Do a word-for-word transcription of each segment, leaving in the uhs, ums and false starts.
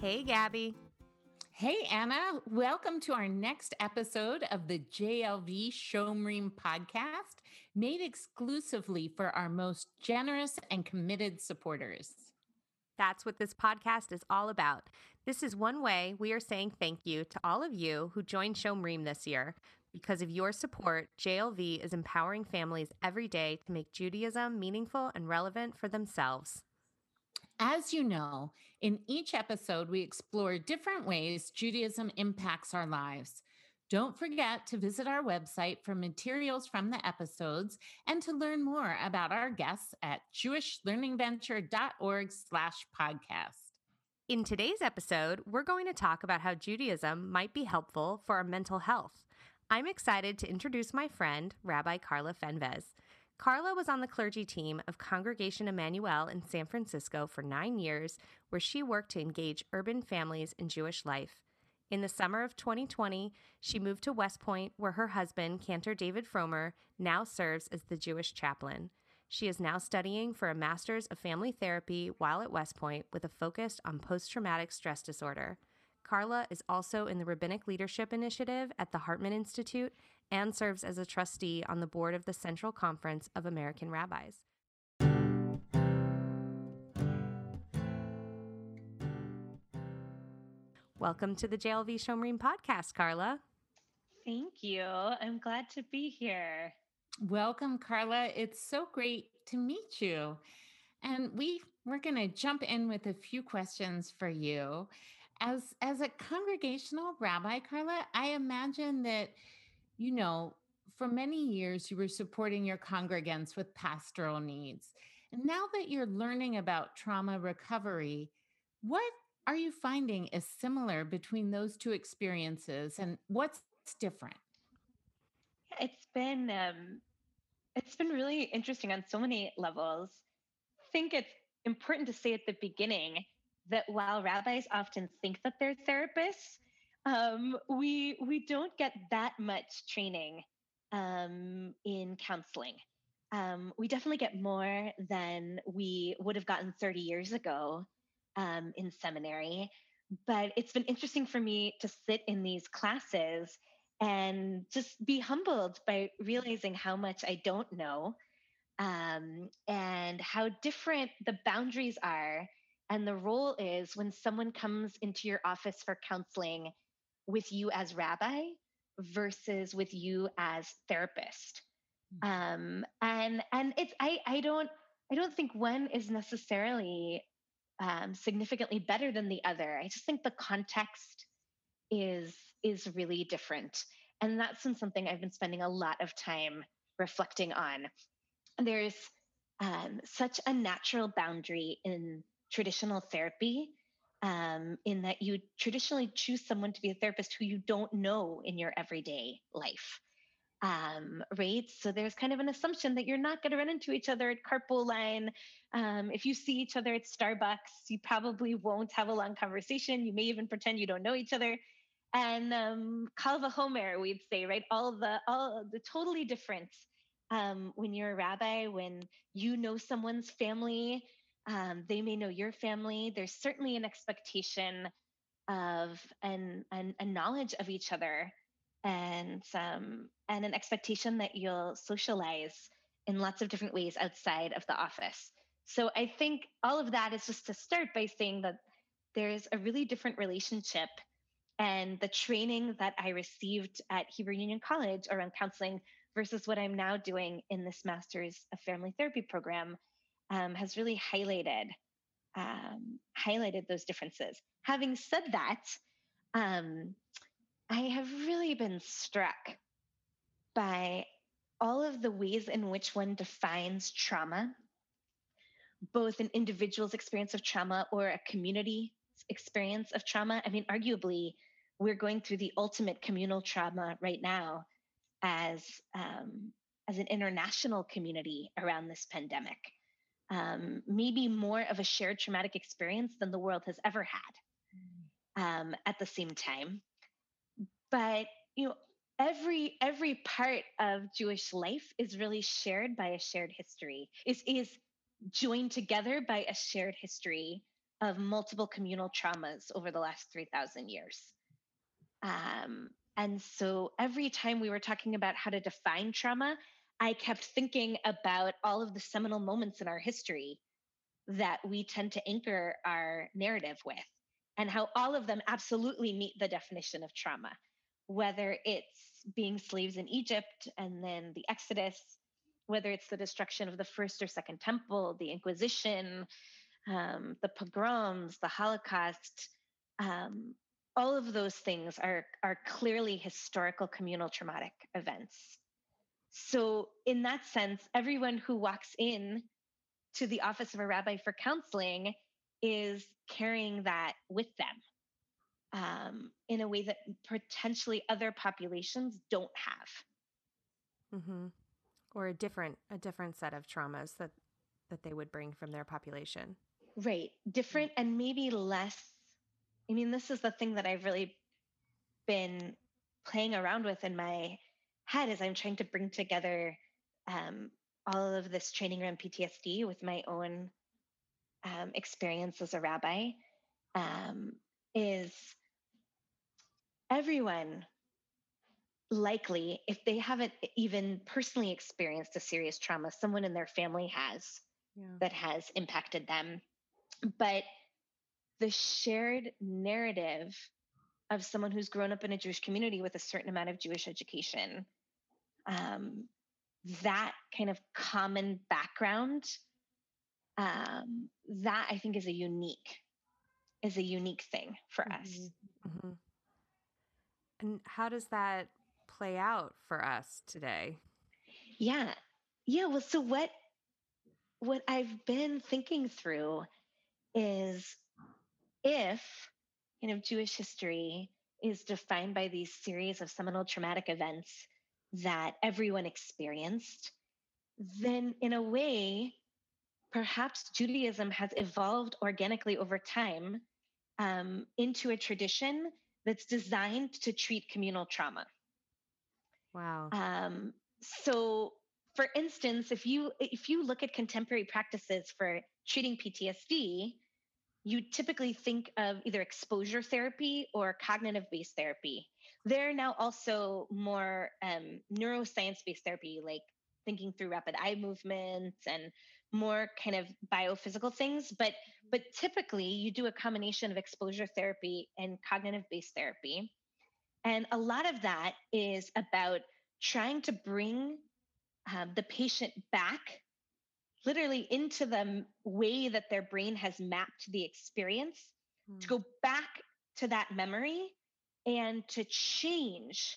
Hey, Gabby. Hey, Anna. Welcome to our next episode of the J L V Shomrim podcast, made exclusively for our most generous and committed supporters. That's what this podcast is all about. This is one way we are saying thank you to all of you who joined Shomrim this year. Because of your support, J L V is empowering families every day to make Judaism meaningful and relevant for themselves. As you know, in each episode, we explore different ways Judaism impacts our lives. Don't forget to visit our website for materials from the episodes and to learn more about our guests at jewishlearningventure.org slash podcast. In today's episode, we're going to talk about how Judaism might be helpful for our mental health. I'm excited to introduce my friend, Rabbi Carla Fenvez. Carla was on the clergy team of Congregation Emmanuel in San Francisco for nine years, where she worked to engage urban families in Jewish life. In the summer of twenty twenty, she moved to West Point, where her husband, Cantor David Fromer, now serves as the Jewish chaplain. She is now studying for a Master's of Family Therapy while at West Point with a focus on post-traumatic stress disorder. Carla is also in the Rabbinic Leadership Initiative at the Hartman Institute and serves as a trustee on the board of the Central Conference of American Rabbis. Welcome to the J L V Shomrim podcast, Carla. Thank you. I'm glad to be here. Welcome, Carla. It's so great to meet you. And we, we're going to jump in with a few questions for you. As, as a congregational rabbi, Carla, I imagine that, you know, for many years you were supporting your congregants with pastoral needs. And now that you're learning about trauma recovery, what are you finding is similar between those two experiences, and what's different? It's been um, it's been really interesting on so many levels. I think it's important to say at the beginning that while rabbis often think that they're therapists, um, we we don't get that much training um, in counseling. Um, we definitely get more than we would have gotten thirty years ago um, in seminary. But it's been interesting for me to sit in these classes and just be humbled by realizing how much I don't know, um, and how different the boundaries are and the role is when someone comes into your office for counseling with you as rabbi versus with you as therapist. Um, and and it's I I don't I don't think one is necessarily um, significantly better than the other. I just think the context is is really different, and that's been something I've been spending a lot of time reflecting on. There's um, such a natural boundary in traditional therapy, um, in that you traditionally choose someone to be a therapist who you don't know in your everyday life. Um, right? So there's kind of an assumption that you're not going to run into each other at carpool line. Um, if you see each other at Starbucks, you probably won't have a long conversation. You may even pretend you don't know each other. And um, Kal vachomer, we'd say, right? All the all the totally different um, when you're a rabbi, when you know someone's family, um, they may know your family. There's certainly an expectation of and an, a knowledge of each other, and um, and an expectation that you'll socialize in lots of different ways outside of the office. So I think all of that is just to start by saying that there's a really different relationship, and the training that I received at Hebrew Union College around counseling versus what I'm now doing in this Master's of Family Therapy program um, has really highlighted um, highlighted those differences. Having said that, um, I have really been struck by all of the ways in which one defines trauma, both an individual's experience of trauma or a community experience of trauma. I mean, arguably, we're going through the ultimate communal trauma right now as um, as an international community around this pandemic. Um, maybe more of a shared traumatic experience than the world has ever had um, at the same time. But you know, every every part of Jewish life is really shared by a shared history. Is is joined together by a shared history of multiple communal traumas over the last three thousand years. Um, and so every time we were talking about how to define trauma, I kept thinking about all of the seminal moments in our history that we tend to anchor our narrative with, and how all of them absolutely meet the definition of trauma, whether it's being slaves in Egypt and then the Exodus, whether it's the destruction of the first or second temple, the Inquisition, um, the pogroms, the Holocaust. Um, all of those things are, are clearly historical communal traumatic events. So in that sense, everyone who walks in to the office of a rabbi for counseling is carrying that with them um, in a way that potentially other populations don't have. Mm-hmm. Or a different a different set of traumas that that they would bring from their population. Right. Different and maybe less. I mean, this is the thing that I've really been playing around with in my head as I'm trying to bring together um, all of this training around P T S D with my own um, experience as a rabbi, um, is everyone likely, if they haven't even personally experienced a serious trauma, someone in their family has yeah. that has impacted them. But the shared narrative of someone who's grown up in a Jewish community with a certain amount of Jewish education, um, that kind of common background, um, that I think is a unique, is a unique thing for mm-hmm. us. Mm-hmm. And how does that play out for us today? Yeah. Yeah. Well, so what, what I've been thinking through is if, you know, Jewish history is defined by these series of seminal traumatic events that everyone experienced, then in a way, perhaps Judaism has evolved organically over time um, into a tradition that's designed to treat communal trauma. Wow. Um, so, for instance, if you if you look at contemporary practices for treating P T S D, you typically think of either exposure therapy or cognitive-based therapy. There are now also more um, neuroscience-based therapy, like thinking through rapid eye movements and more kind of biophysical things. But but typically, you do a combination of exposure therapy and cognitive-based therapy. And a lot of that is about trying to bring um, the patient back literally into the way that their brain has mapped the experience, mm. to go back to that memory and to change,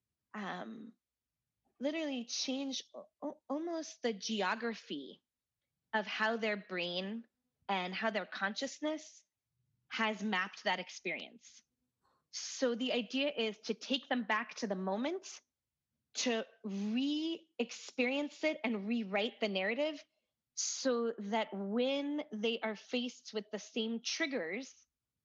um, literally change o- almost the geography of how their brain and how their consciousness has mapped that experience. So the idea is to take them back to the moment, to re-experience it and rewrite the narrative so that when they are faced with the same triggers,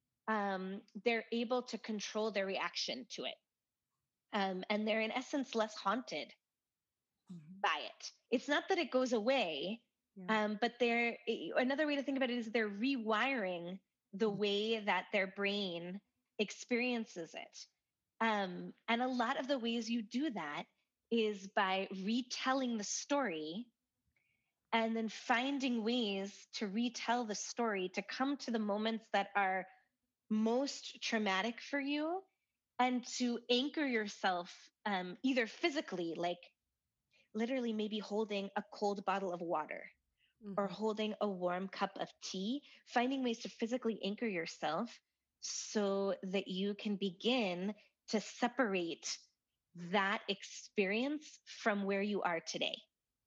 um, they're able to control their reaction to it. Um, and they're in essence less haunted mm-hmm. by it. It's not that it goes away, yeah. um, but they're, another way to think about it is they're rewiring the mm-hmm. way that their brain experiences it. Um, and a lot of the ways you do that is by retelling the story and then finding ways to retell the story to come to the moments that are most traumatic for you and to anchor yourself um, either physically, like literally maybe holding a cold bottle of water mm-hmm. or holding a warm cup of tea, finding ways to physically anchor yourself so that you can begin to separate that experience from where you are today.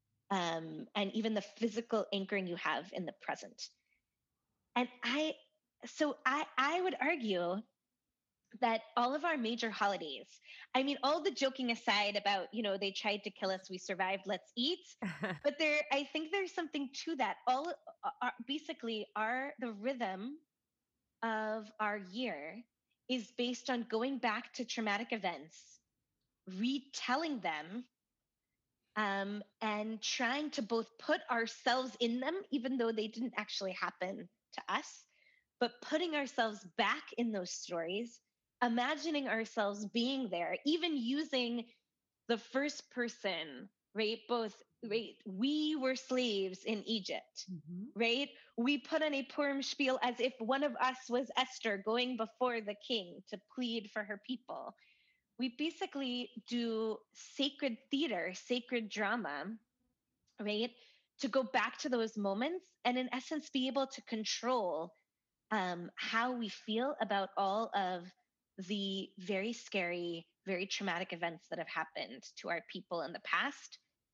Um, and even the physical anchoring you have in the present. And I, so I, I would argue that all of our major holidays, I mean, all the joking aside about, you know, they tried to kill us, we survived, let's eat. But there, I think there's something to that. All are, basically are the rhythm of our year is based on going back to traumatic events, retelling them, Um, and trying to both put ourselves in them, even though they didn't actually happen to us, but putting ourselves back in those stories, imagining ourselves being there, even using the first person, right? Both, right? We were slaves in Egypt, mm-hmm. right? We put on a Purim spiel as if one of us was Esther going before the king to plead for her people. We basically do sacred theater, sacred drama, right? To go back to those moments and, in essence, be able to control um, how we feel about all of the very scary, very traumatic events that have happened to our people in the past.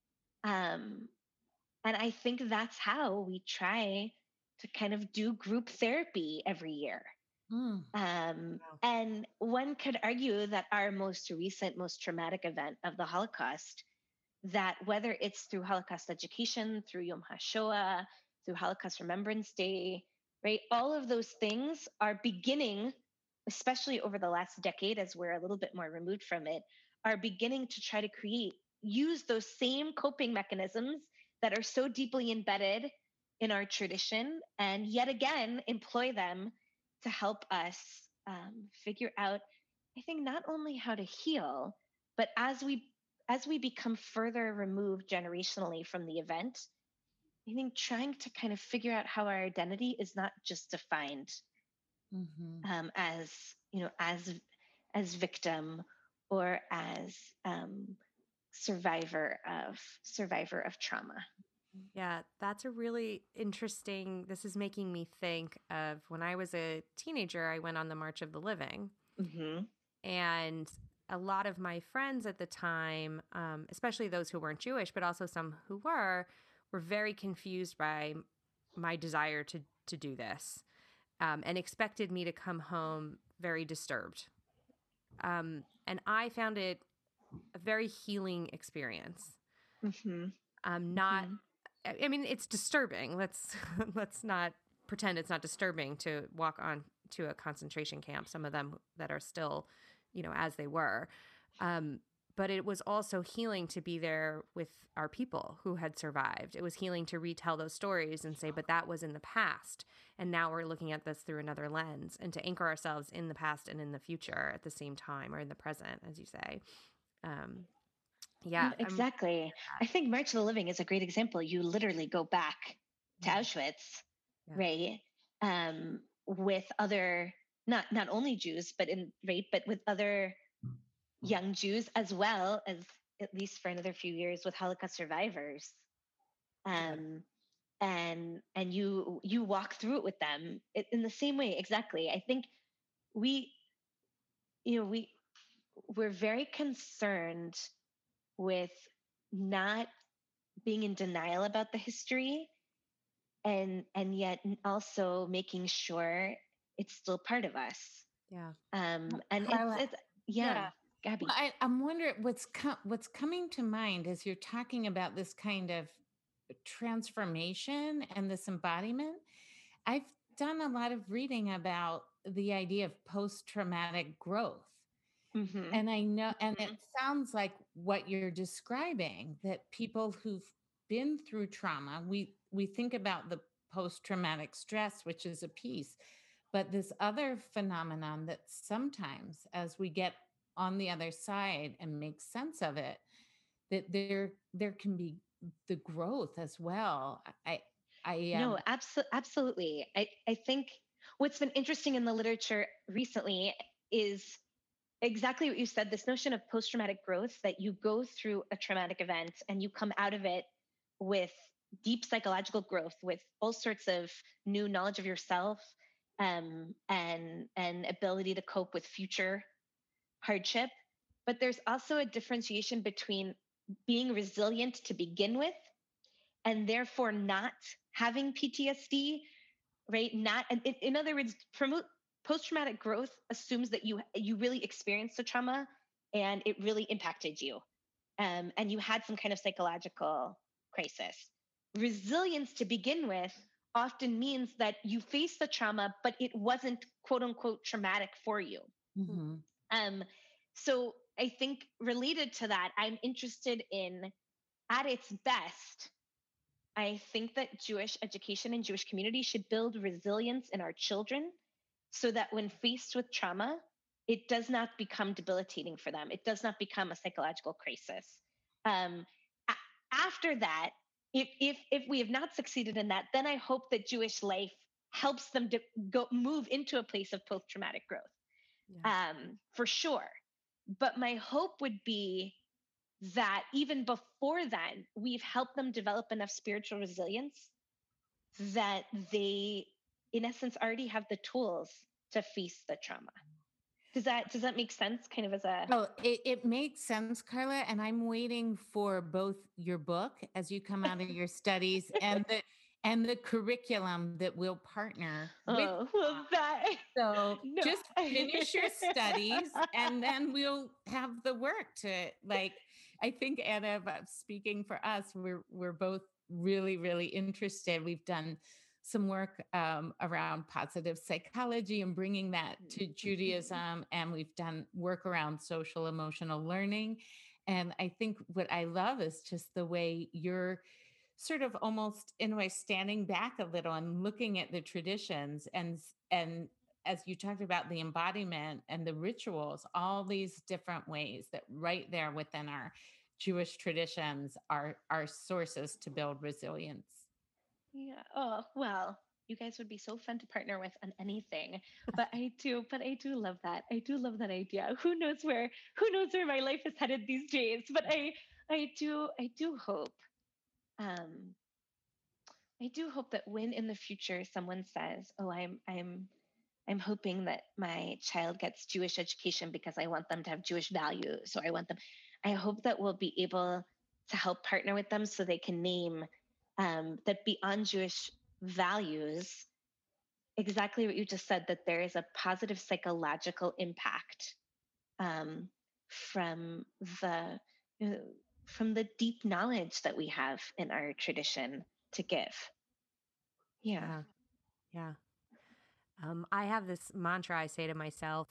Um, and I think that's how we try to kind of do group therapy every year. Mm. Um, wow. And one could argue that our most recent, most traumatic event of the Holocaust, that whether it's through Holocaust education, through Yom HaShoah, through Holocaust Remembrance Day, right? All of those things are beginning, especially over the last decade, as we're a little bit more removed from it, are beginning to try to create, use those same coping mechanisms that are so deeply embedded in our tradition, and yet again, employ them to help us um, figure out, I think, not only how to heal, but as we as we become further removed generationally from the event, I think trying to kind of figure out how our identity is not just defined mm-hmm. um, as, you know, as as victim or as um, survivor of survivor of trauma. Yeah, that's a really interesting. This is making me think of when I was a teenager. I went on the March of the Living, mm-hmm. and a lot of my friends at the time, um, especially those who weren't Jewish, but also some who were, were very confused by my desire to to do this, um, and expected me to come home very disturbed. Um, and I found it a very healing experience. Mm-hmm. Um, not, mm-hmm. I mean, it's disturbing. Let's let's not pretend it's not disturbing to walk on to a concentration camp. Some of them that are still, you know, as they were. Um, but it was also healing to be there with our people who had survived. It was healing to retell those stories and say, but that was in the past. And now we're looking at this through another lens, and to anchor ourselves in the past and in the future at the same time, or in the present, as you say. Um, yeah, no, exactly. I think March of the Living is a great example. You literally go back to yeah. Auschwitz, yeah. right? Um, with other, not not only Jews, but in right, but with other young Jews, as well as, at least for another few years, with Holocaust survivors. Um, yeah. and and you you walk through it with them in the same way. Exactly. I think we, you know, we we're very concerned with not being in denial about the history, and and yet also making sure it's still part of us. Yeah. Um, and Carla, it's, it's yeah. yeah. Gabby. Well, I, I'm wondering what's com- what's coming to mind as you're talking about this kind of transformation and this embodiment. I've done a lot of reading about the idea of post-traumatic growth. Mm-hmm. And I know, and mm-hmm. it sounds like what you're describing, that people who've been through trauma, we, we think about the post-traumatic stress, which is a piece, but this other phenomenon that sometimes as we get on the other side and make sense of it, that there, there can be the growth as well. I, I, um, no, abso- absolutely. I, I think what's been interesting in the literature recently is exactly what you said, this notion of post-traumatic growth, that you go through a traumatic event and you come out of it with deep psychological growth, with all sorts of new knowledge of yourself, um, and, and ability to cope with future hardship. But there's also a differentiation between being resilient to begin with and therefore not having P T S D, right? Not, in, in other words, promote post-traumatic growth assumes that you you really experienced the trauma and it really impacted you, um, and you had some kind of psychological crisis. Resilience to begin with often means that you faced the trauma, but it wasn't quote unquote traumatic for you. Mm-hmm. Um, so I think related to that, I'm interested in, at its best, I think that Jewish education and Jewish community should build resilience in our children so that when faced with trauma, it does not become debilitating for them. It does not become a psychological crisis. Um, a- After that, if, if if we have not succeeded in that, then I hope that Jewish life helps them to go move into a place of post traumatic growth, Yeah. um, for sure. But my hope would be that even before then, we've helped them develop enough spiritual resilience that they, in essence, already have the tools to face the trauma. Does that does that make sense? Kind of as a Oh, it, it makes sense, Carla. And I'm waiting for both your book as you come out of your studies and the and the curriculum that will partner with. oh well that So no. just finish your studies and then we'll have the work to like, I think Anna, uh, speaking for us, we're, we're both really, really interested. We've done some work um, around positive psychology and bringing that to Judaism. And we've done work around social emotional learning. And I think what I love is just the way you're sort of almost in a way standing back a little and looking at the traditions and and as you talked about the embodiment and the rituals, all these different ways that right there within our Jewish traditions are are sources to build resilience. Yeah. Oh, well, you guys would be so fun to partner with on anything. But I do, but I do love that. I do love that idea. Who knows where who knows where my life is headed these days? But I I do I do hope um I do hope that when in the future someone says, "Oh, I'm I'm I'm hoping that my child gets Jewish education because I want them to have Jewish values, or I want them," I hope that we'll be able to help partner with them so they can name um, that beyond Jewish values, exactly what you just said, that there is a positive psychological impact um, from the uh, from the deep knowledge that we have in our tradition to give. Yeah. Yeah. Yeah. Um, I have this mantra I say to myself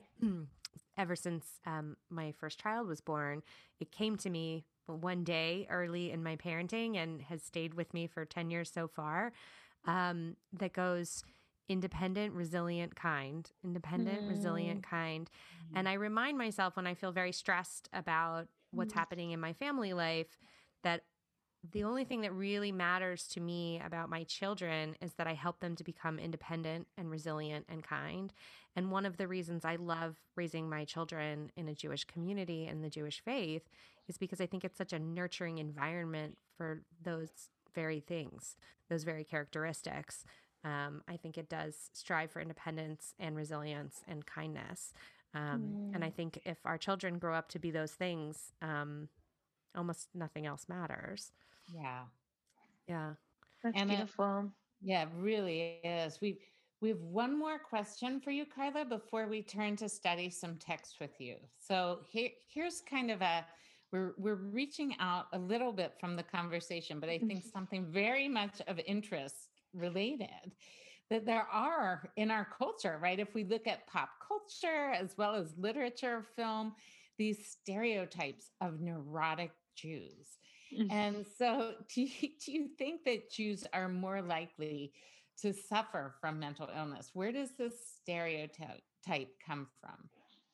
ever since um, my first child was born. It came to me one day early in my parenting and has stayed with me for ten years so far. Um, that goes independent, resilient, kind, independent, resilient, Mm. kind. And I remind myself when I feel very stressed about what's Mm. happening in my family life that the only thing that really matters to me about my children is that I help them to become independent and resilient and kind. And one of the reasons I love raising my children in a Jewish community and the Jewish faith is because I think it's such a nurturing environment for those very things, those very characteristics. Um, I think it does strive for independence and resilience and kindness. Um, and I Mm. think if our children grow up to be those things, um, almost nothing else matters. Yeah. Yeah. That's And it, beautiful. yeah, it really is. We we have one more question for you, Carla, before we turn to study some text with you. So here here's kind of a we're we're reaching out a little bit from the conversation, but I think something very much of interest related that there are in our culture, right? If we look at pop culture as well as literature, film, these stereotypes of neurotic Jews. And so, do you, do you think that Jews are more likely to suffer from mental illness? Where does this stereotype type come from?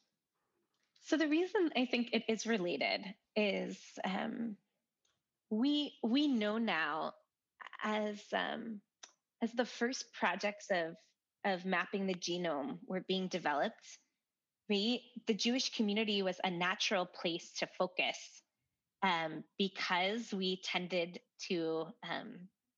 So the reason I think it is related is um, we we know now as um, as the first projects of of mapping the genome were being developed, we the Jewish community was a natural place to focus um, because we tended to um,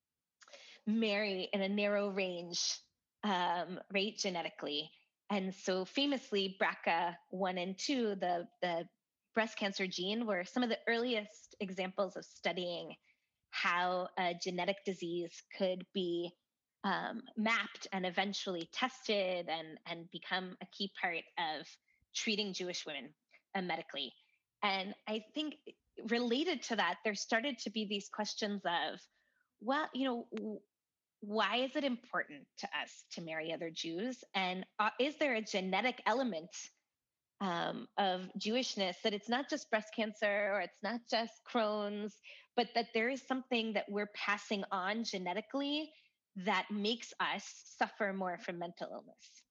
marry in a narrow range, um, right, genetically. And so famously, B R C A one and two, the, the breast cancer gene, were some of the earliest examples of studying how a genetic disease could be um, mapped and eventually tested and, and become a key part of treating Jewish women uh, medically. And I think related to that, there started to be these questions of, well, you know, why is it important to us to marry other Jews? And uh, is there a genetic element um, of Jewishness that it's not just breast cancer or it's not just Crohn's, but that there is something that we're passing on genetically that makes us suffer more from mental illness.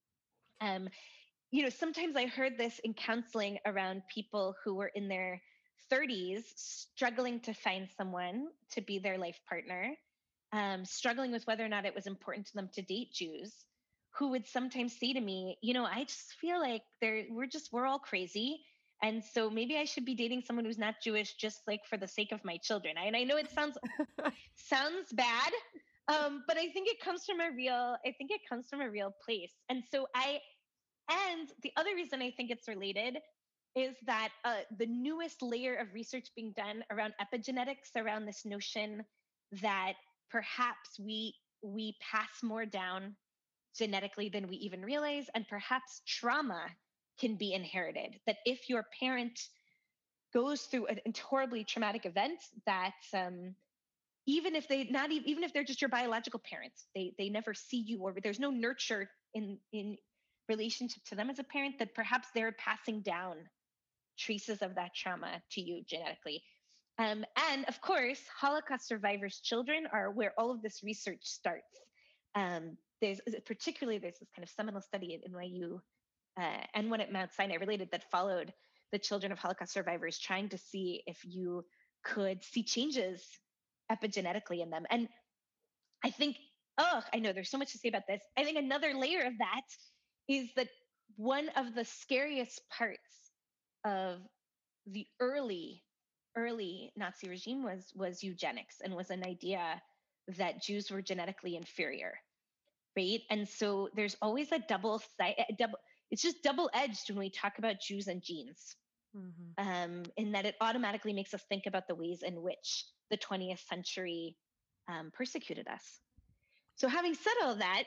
Um, you know, sometimes I heard this in counseling around people who were in their thirties, struggling to find someone to be their life partner, um, struggling with whether or not it was important to them to date Jews, who would sometimes say to me, you know, I just feel like they're, we're just, we're all crazy. And so maybe I should be dating someone who's not Jewish, just like for the sake of my children. I, and I know it sounds, sounds bad, um, but I think it comes from a real, I think it comes from a real place. And so I, and the other reason I think it's related is that uh, the newest layer of research being done around epigenetics, around this notion that perhaps we we pass more down genetically than we even realize, and perhaps trauma can be inherited. That if your parent goes through a horribly traumatic event, that um, even if they not even, even if they're just your biological parents, they they never see you, or there's no nurture in in relationship to them as a parent, that perhaps they're passing down traces of that trauma to you genetically. Um, and of course, Holocaust survivors' children are where all of this research starts. Um, there's particularly there's this kind of seminal study at N Y U uh, and one at Mount Sinai related that followed the children of Holocaust survivors, trying to see if you could see changes epigenetically in them. And I think, oh, I know there's so much to say about this. I think another layer of that is that one of the scariest parts of the early, early Nazi regime was was eugenics, and was an idea that Jews were genetically inferior, right? And so there's always a double side, double. It's just double edged when we talk about Jews and genes, mm-hmm. um, in that it automatically makes us think about the ways in which the twentieth century um, persecuted us. So having said all that,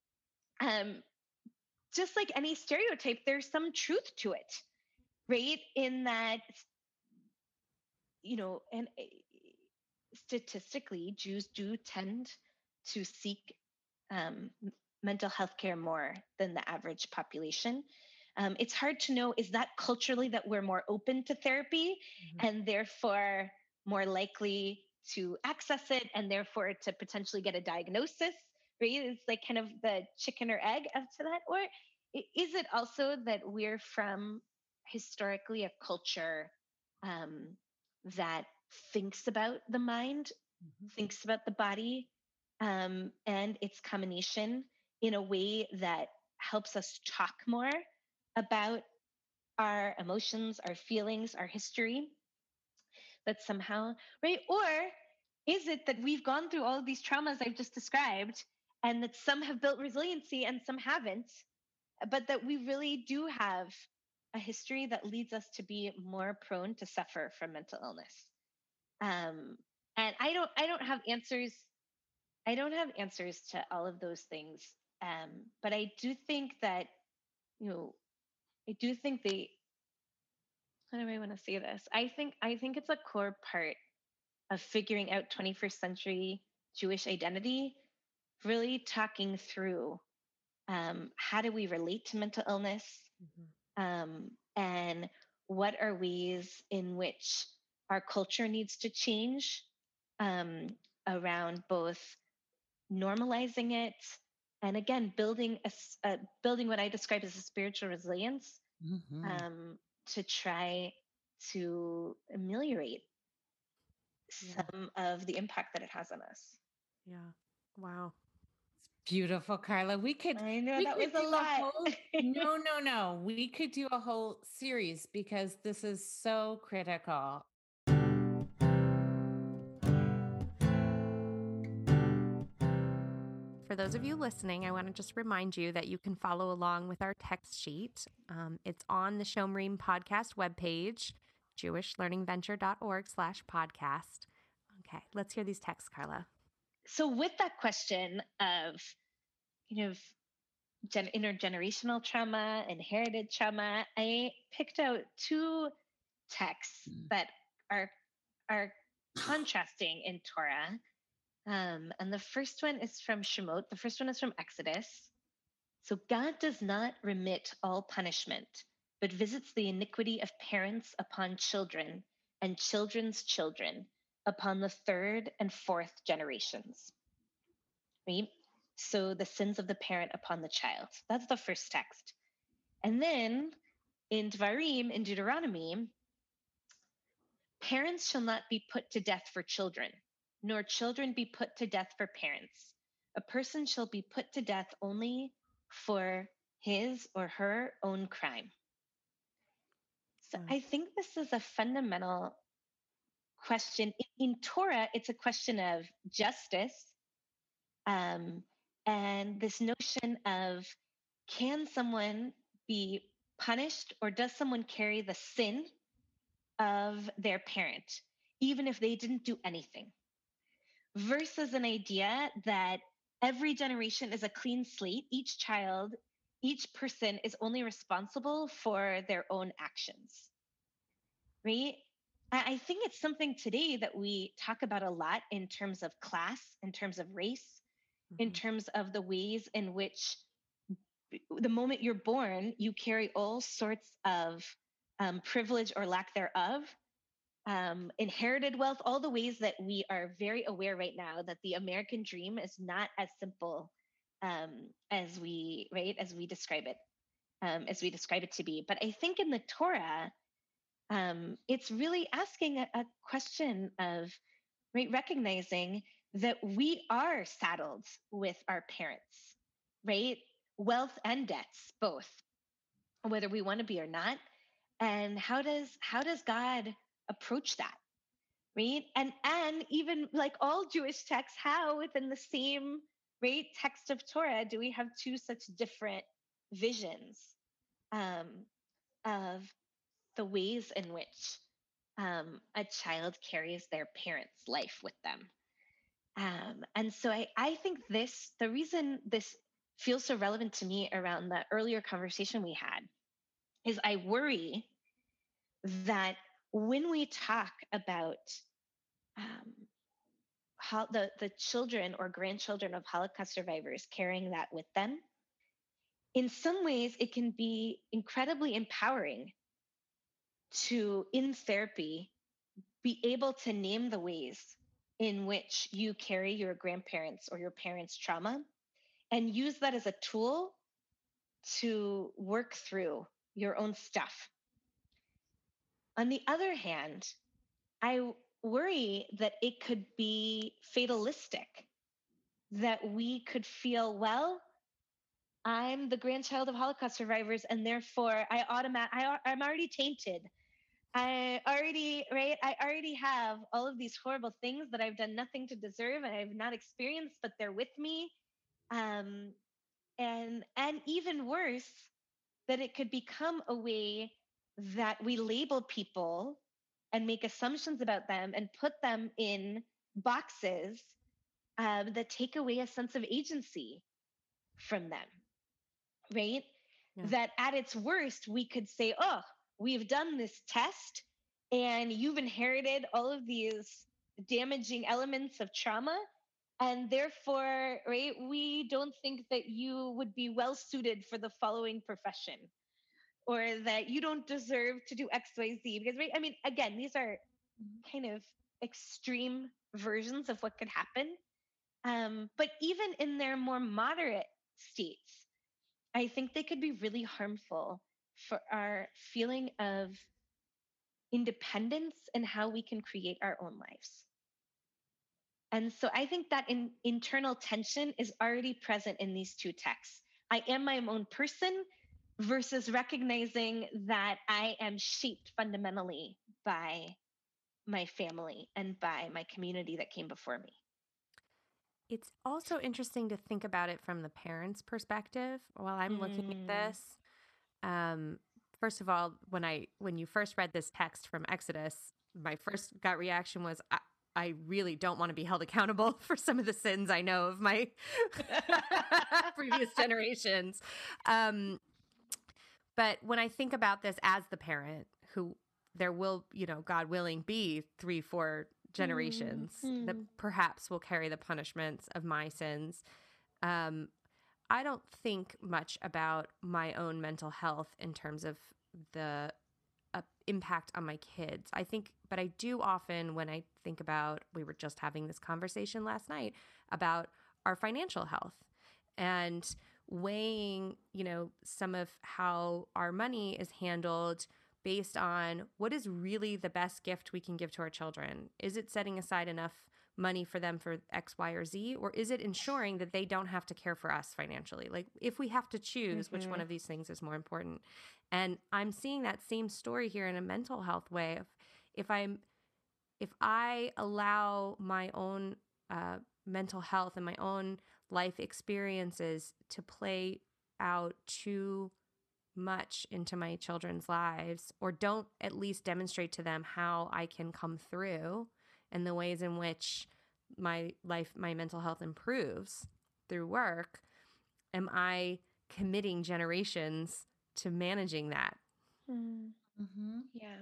um, just like any stereotype, there's some truth to it, right? In that, you know, and uh, statistically, Jews do tend to seek um, mental health care more than the average population. Um, it's hard to know, is that culturally that we're more open to therapy, mm-hmm. and therefore more likely to access it, and therefore to potentially get a diagnosis, right? It's like kind of the chicken or egg up to that. Or is it also that we're from historically a culture um, that thinks about the mind, mm-hmm. thinks about the body, um, and its combination in a way that helps us talk more about our emotions, our feelings, our history, that somehow, right? Or is it that we've gone through all of these traumas I've just described, and that some have built resiliency and some haven't, but that we really do have a history that leads us to be more prone to suffer from mental illness? Um, and I don't, I don't have answers. I don't have answers to all of those things. Um, but I do think that, you know, I do think they, how do I want to say this? I think, I think it's a core part of figuring out twenty-first century Jewish identity, really talking through um, how do we relate to mental illness, mm-hmm. um, and what are ways in which our culture needs to change um, around both normalizing it and, again, building a, a building what I describe as a spiritual resilience, mm-hmm. um, to try to ameliorate yeah. some of the impact that it has on us. Yeah. Wow. Beautiful, Carla. We could. I know we that could was a lot. A whole, no, no, no. We could do a whole series because this is so critical. For those of you listening, I want to just remind you that you can follow along with our text sheet. Um, it's on the Shomrim podcast webpage, jewishlearningventure.org slash podcast. Okay, let's hear these texts, Carla. So with that question of, you know, gen- intergenerational trauma, inherited trauma, I picked out two texts mm. that are are contrasting in Torah. Um, and the first one is from Shemot. The first one is from Exodus. So God does not remit all punishment, but visits the iniquity of parents upon children and children's children upon the third and fourth generations, right? So the sins of the parent upon the child. That's the first text. And then in Dvarim, in Deuteronomy, parents shall not be put to death for children, nor children be put to death for parents. A person shall be put to death only for his or her own crime. So Mm. I think this is a fundamental question. In, in Torah, it's a question of justice, um, and this notion of, can someone be punished, or does someone carry the sin of their parent, even if they didn't do anything? Versus an idea that every generation is a clean slate. Each child, each person is only responsible for their own actions, right? I think it's something today that we talk about a lot in terms of class, in terms of race, mm-hmm. in terms of the ways in which the moment you're born, you carry all sorts of um, privilege or lack thereof, um, inherited wealth, all the ways that we are very aware right now that the American dream is not as simple um, as we, right, as we describe it, um, as we describe it to be. But I think in the Torah, um, it's really asking a, a question of, right, recognizing that we are saddled with our parents, right? Wealth and debts, both, whether we want to be or not. And how does how does God approach that, right? And and even like all Jewish texts, how within the same, right, text of Torah do we have two such different visions um, of the ways in which um, a child carries their parents' life with them? Um, and so I, I think this, the reason this feels so relevant to me around the earlier conversation we had is I worry that when we talk about um, how the, the children or grandchildren of Holocaust survivors carrying that with them, in some ways it can be incredibly empowering to, in therapy, be able to name the ways in which you carry your grandparents or your parents' trauma and use that as a tool to work through your own stuff. On the other hand, I worry that it could be fatalistic, that we could feel, well, I'm the grandchild of Holocaust survivors, and therefore I automat I, I'm already tainted. I already, right? I already have all of these horrible things that I've done nothing to deserve and I've not experienced, but they're with me. Um, and and even worse, that it could become a way that we label people and make assumptions about them and put them in boxes um, that take away a sense of agency from them, right? Yeah. That at its worst, we could say, oh, we've done this test and you've inherited all of these damaging elements of trauma. And therefore, right, we don't think that you would be well suited for the following profession, or that you don't deserve to do X, Y, Z. Because, right, I mean, again, these are kind of extreme versions of what could happen. Um, but even in their more moderate states, I think they could be really harmful for our feeling of independence and how we can create our own lives. And so I think that in, internal tension is already present in these two texts. I am my own person versus recognizing that I am shaped fundamentally by my family and by my community that came before me. It's also interesting to think about it from the parents' perspective while I'm mm. looking at this. Um, first of all, when I when you first read this text from Exodus, my first gut reaction was, I, I really don't want to be held accountable for some of the sins I know of my previous generations. Um, but when I think about this as the parent, who there will, you know, God willing, be three, four generations mm-hmm. that perhaps will carry the punishments of my sins. Um, I don't think much about my own mental health in terms of the uh, impact on my kids. I think But I do often, when I think about, we were just having this conversation last night about our financial health and weighing, you know, some of how our money is handled based on what is really the best gift we can give to our children. Is it setting aside enough money for them for X, Y, or Z? Or is it ensuring that they don't have to care for us financially? Like, if we have to choose, mm-hmm. which one of these things is more important? And I'm seeing that same story here in a mental health way. If, if I'm, if I allow my own uh, mental health and my own life experiences to play out too much into my children's lives, or don't at least demonstrate to them how I can come through and the ways in which my life, my mental health improves through work, am I committing generations to managing that? Mm. Mm-hmm. Yeah.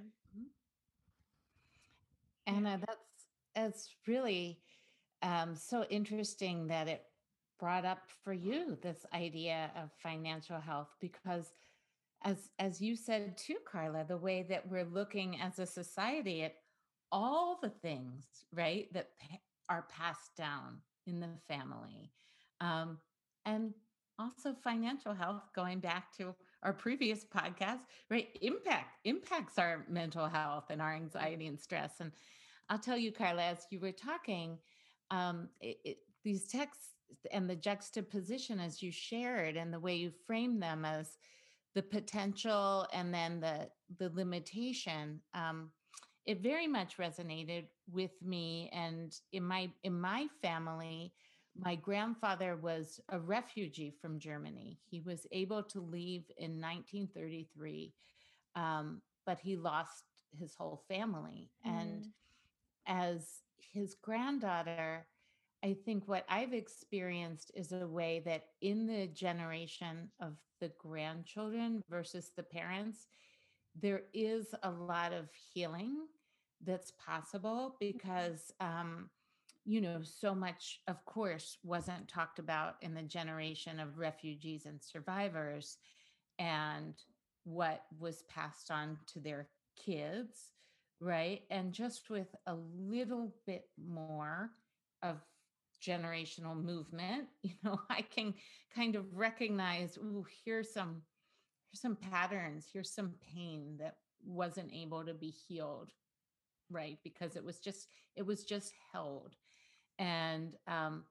Anna, that's that's really um, so interesting that it brought up for you this idea of financial health, because as as you said too, Carla, the way that we're looking as a society at all the things, right, that pa- are passed down in the family, um, and also financial health, going back to our previous podcast, right, impact impacts our mental health and our anxiety and stress. And I'll tell you, Carla, as you were talking, um, it, it, these texts and the juxtaposition as you shared and the way you frame them as the potential and then the the limitation, um, it very much resonated with me. And in my in my family, my grandfather was a refugee from Germany. He was able to leave in nineteen thirty-three, um, but he lost his whole family. Mm. And as his granddaughter, I think what I've experienced is a way that in the generation of the grandchildren versus the parents, there is a lot of healing that's possible because, um, you know, so much, of course, wasn't talked about in the generation of refugees and survivors and what was passed on to their kids, right? And just with a little bit more of generational movement, you know, I can kind of recognize, ooh, here's some here's some patterns, here's some pain that wasn't able to be healed, right? Because it was just it was just held. And um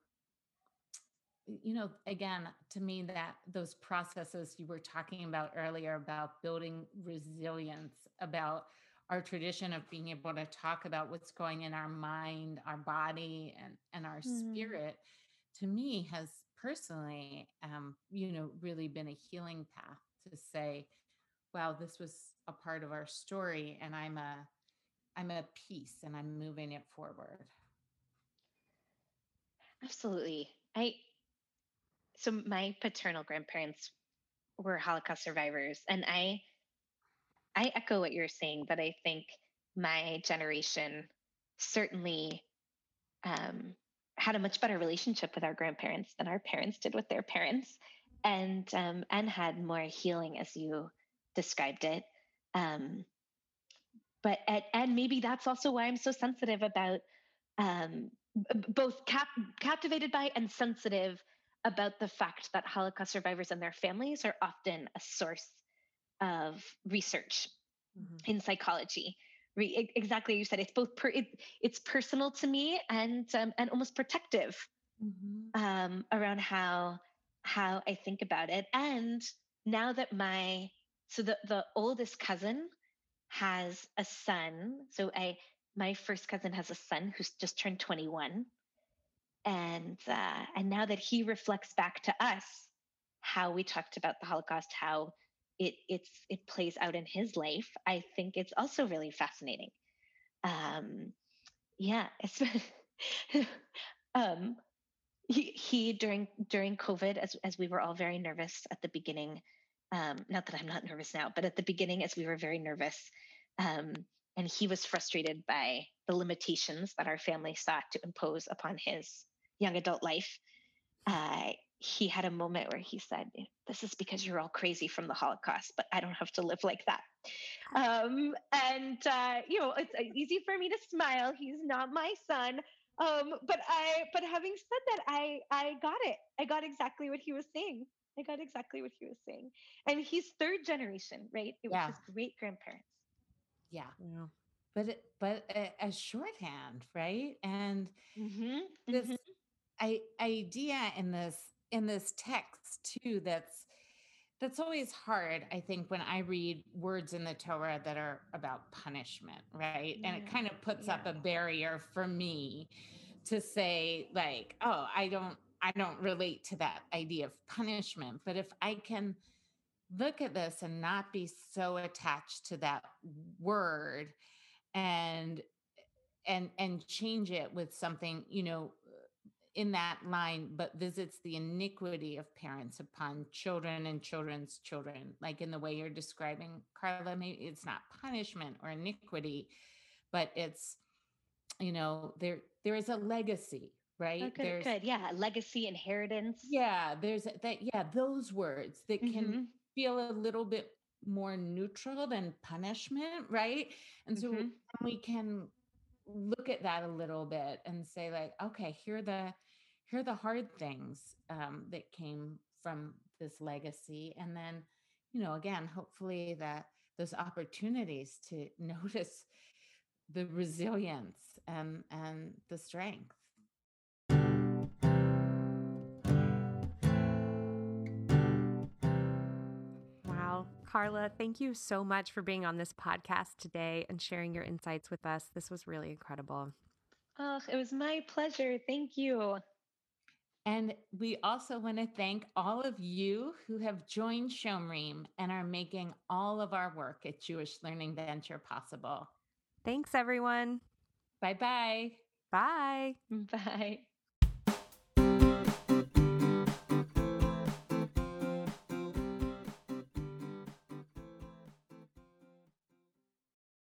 you know, again, to me, that those processes you were talking about earlier about building resilience, about our tradition of being able to talk about what's going in our mind, our body, and and our Mm. spirit, to me has personally, um, you know, really been a healing path to say, wow, this was a part of our story, and I'm a I'm a piece, and I'm moving it forward. Absolutely. I so my paternal grandparents were Holocaust survivors, and I I echo what you're saying, that I think my generation certainly um, had a much better relationship with our grandparents than our parents did with their parents, and um, and had more healing, as you described it. Um, but and, and maybe that's also why I'm so sensitive about um, b- both cap- captivated by and sensitive about the fact that Holocaust survivors and their families are often a source of research mm-hmm. in psychology. Re- exactly, you said it's both per- it, it's personal to me and um, and almost protective mm-hmm. um, around how how I think about it. And now that my so the the oldest cousin has a son, so I my first cousin has a son who's just turned twenty-one, and uh, and now that he reflects back to us how we talked about the Holocaust, how it it's it plays out in his life, I think it's also really fascinating. Um, yeah, it's um, he he during during COVID, as as we were all very nervous at the beginning. Um, not that I'm not nervous now, but at the beginning, as we were very nervous, um, and he was frustrated by the limitations that our family sought to impose upon his young adult life. Uh, he had a moment where he said, "This is because you're all crazy from the Holocaust, but I don't have to live like that." Um, and uh, you know, it's uh, easy for me to smile. He's not my son, um, but I. But having said that, I I got it. I got exactly what he was saying. I got exactly what he was saying. And he's third generation, right? It was Yeah. his great grandparents. Yeah. Yeah. But it, but a, a shorthand, right? And Mm-hmm. this Mm-hmm. I, idea in this in this text too that's that's always hard, I think, when I read words in the Torah that are about punishment, right? And it Yeah. kind of puts up Yeah. a barrier for me to say, like, oh, I don't I don't relate to that idea of punishment. But if I can look at this and not be so attached to that word and and and change it with something, you know, in that line, but visits the iniquity of parents upon children and children's children, like in the way you're describing, Carla. Maybe it's not punishment or iniquity, but it's, you know, there there is a legacy, Oh, right? good. There's, Good. Yeah. Legacy, inheritance. yeah, there's that, yeah, those words that can Mm-hmm. feel a little bit more neutral than punishment, right? And so Mm-hmm. we can look at that a little bit and say, like, okay, here are the here are the hard things um, that came from this legacy, and then, you know, again, hopefully that those opportunities to notice the resilience and and the strength. Wow. Carla, thank you so much for being on this podcast today and sharing your insights with us. This was really incredible. Oh, it was my pleasure. Thank you. And we also want to thank all of you who have joined Shomrim and are making all of our work at Jewish Learning Venture possible. Thanks, everyone. Bye bye. Bye. Bye.